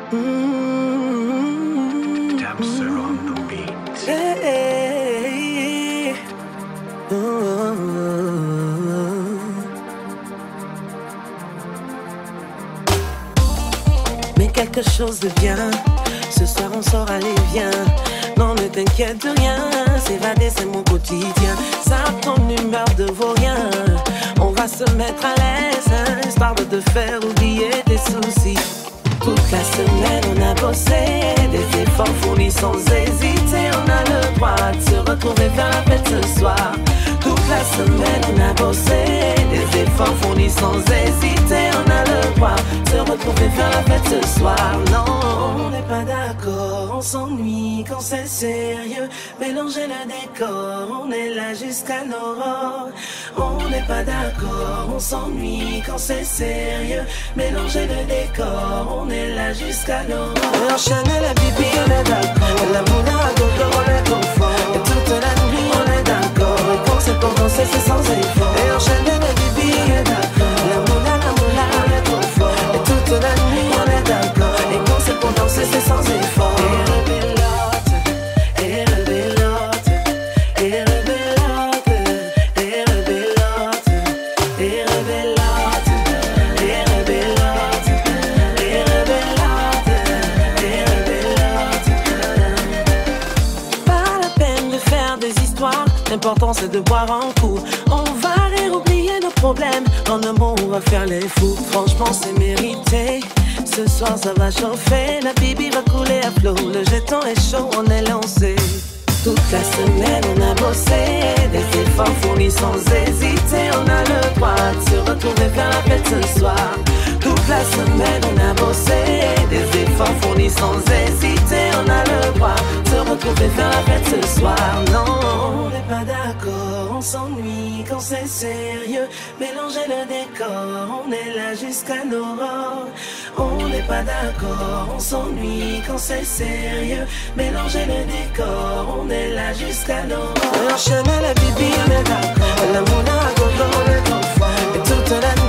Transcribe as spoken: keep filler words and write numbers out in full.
Mm-hmm. Damser on the beat. Hey. Oh. Mais quelque chose de bien. Ce soir on sort, allez viens. Non ne t'inquiète de rien. S'évader c'est mon quotidien. Ça ton humeur de vaurien. On va se mettre à l'aise, hein, histoire de te faire oublier tes soucis. Toute la semaine on a bossé, des efforts fournis sans hésiter. On a le droit de se retrouver faire la fête ce soir. Toute la semaine on a bossé, des efforts fournis sans hésiter. On a le droit de se retrouver faire la fête ce soir. Non, on n'est pas d'accord, on s'ennuie quand c'est sérieux. Mélanger le décor, on est là jusqu'à l'aurore. On n'est pas d'accord, on s'ennuie quand c'est sérieux. Mélanger le décor, on est là jusqu'à l'aurore. Enchaîner la bibi, on est d'accord. La moula à gogo, on est confort. Et toute la nuit, on est d'accord. Et quand c'est pour danser, c'est sans effort. Et enchaîner la bibi, on est d'accord. La moula, la moula, on est confort. Et toute la nuit, on est d'accord. Et quand c'est pour danser, c'est sans effort. Et rebelote, et rebelote, et rebelote, et rebelote, et rebelote, et rebelote, et rebelote, et rebelote. Pas la peine de faire des histoires, l'important c'est de boire un coup. On va rire, oublier nos problèmes, en un mot on va faire les fous. Franchement c'est mérité, ce soir ça va chauffer. La bibi va couler à flot, le jeton est chaud, on est lancé. Toute la semaine on a bossé, des efforts fournis sans hésiter. On a le droit de se retrouver faire la fête ce soir. Toute la semaine on a bossé, des efforts fournis sans hésiter. On a le droit de se retrouver faire la fête ce soir. Non, on n'est pas d'accord, on s'ennuie quand c'est sérieux. Mélanger le décor, on est là jusqu'à l'aurore. On n'est pas d'accord, on s'ennuie quand c'est sérieux. Mélanger le décor, on est là jusqu'à l'aurore. Enchaîner la bibi, on est d'accord. La moula à gogo, on est confort. Et toute la nuit